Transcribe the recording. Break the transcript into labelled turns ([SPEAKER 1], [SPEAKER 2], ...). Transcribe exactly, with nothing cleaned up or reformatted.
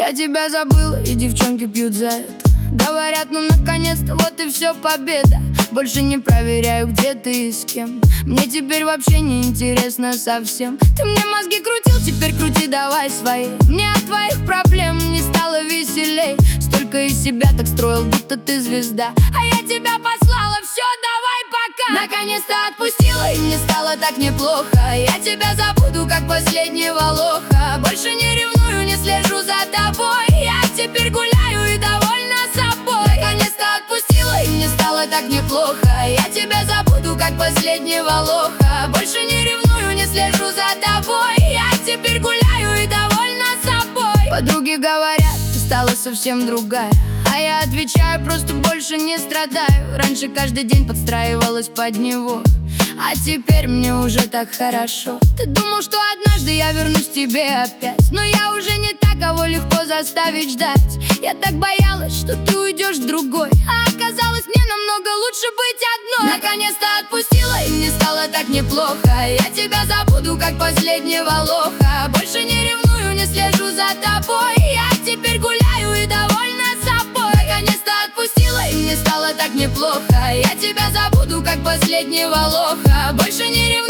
[SPEAKER 1] Я тебя забыла, и девчонки пьют за это. Говорят, ну наконец-то, вот и все, победа. Больше не проверяю, где ты и с кем. Мне теперь вообще не интересно совсем. Ты мне мозги крутил, теперь крути давай свои. Мне от твоих проблем не стало веселей. Столько из себя так строил, будто ты звезда. А я тебя послала, все, давай пока. Наконец-то отпустила, и мне стало так неплохо. Я тебя забуду, как последнего лоха. Больше не ревную, не слежу за тобой. Я теперь гуляю и довольна собой. Наконец-то отпустила, и мне стало так неплохо. Я тебя забуду, как последнего лоха. Больше не ревную, не слежу за тобой. Я теперь гуляю и довольна собой. Подруги говорят, ты стала совсем другая. А я отвечаю, просто больше не страдаю. Раньше каждый день подстраивалась под него, а теперь мне уже так хорошо. Ты думал, что однажды я вернусь к тебе опять, но я уже не та, кого легко заставить ждать. Я так боялась, что ты уйдешь в другой, а оказалось, мне намного лучше быть одной. Наконец-то отпустила, и мне стало так неплохо. Я тебя забуду, как последнего лоха. Больше не ревную, не слежу за тобой. Я теперь гуляю и довольна собой. Наконец-то отпустила, и мне стало так неплохо. Я тебя забуду, как последнего лоха. Больше не ревную.